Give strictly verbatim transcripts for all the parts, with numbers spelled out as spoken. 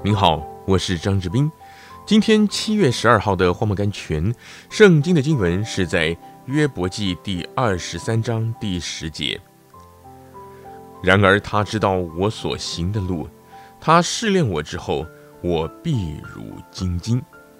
您好，我是张志斌。今天七月十二号的荒漠甘泉，圣经的经文是在约伯记第二十三章第十节。然而他知道我所行的路，他试炼我之后，我必如精金。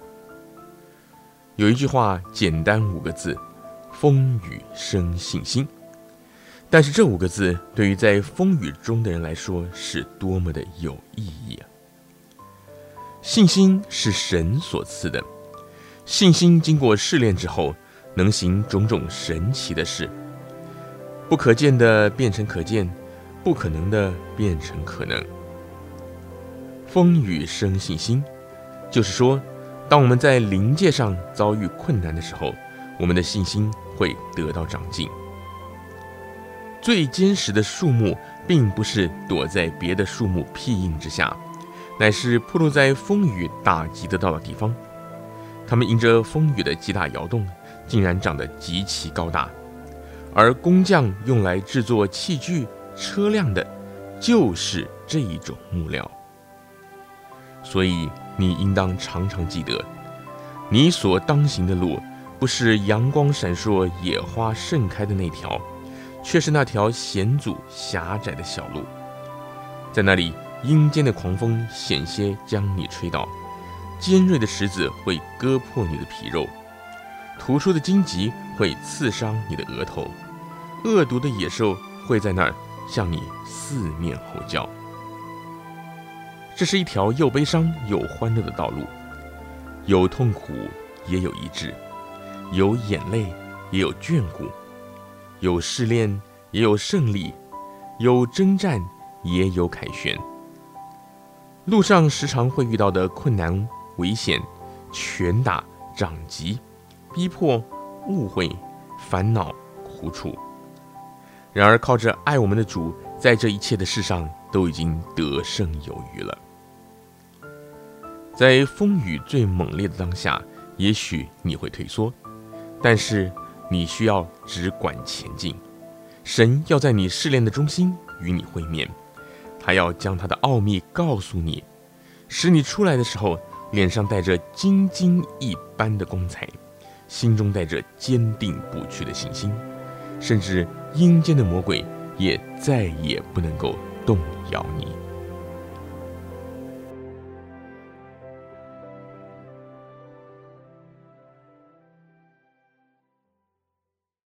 有一句话简单五个字，风雨生信心。但是这五个字对于在风雨中的人来说是多么的有意义啊！信心是神所赐的，信心经过试炼之后，能行种种神奇的事。不可见的变成可见，不可能的变成可能。风雨生信心，就是说，当我们在灵界上遭遇困难的时候，我们的信心会得到长进。最坚实的树木，并不是躲在别的树木庇荫之下，乃是暴露在风雨打击得到的地方。它们因着风雨的极大摇动，竟然长得极其高大。而工匠用来制作器具、车辆的，就是这一种木料。所以你应当常常记得，你所当行的路，不是阳光闪烁、野花盛开的那条，却是那条险阻狭窄的小路。在那里，阴间的狂风险些将你吹倒，尖锐的石子会割破你的皮肉，突出的荆棘会刺伤你的额头，恶毒的野兽会在那儿向你四面吼叫。这是一条又悲伤又欢乐的道路，有痛苦也有医治，有眼泪也有眷顾，有试炼也有胜利，有征战也有凯旋。路上时常会遇到的困难、危险、拳打、掌击、逼迫、误会、烦恼、苦楚。然而靠着爱我们的主，在这一切的事上都已经得胜有余了。在风雨最猛烈的当下，也许你会退缩，但是你需要只管前进。神要在你试炼的中心与你会面，他要将他的奥秘告诉你，使你出来的时候，脸上带着金金一般的光彩，心中带着坚定不屈的信心，甚至阴间的魔鬼也再也不能够动摇你。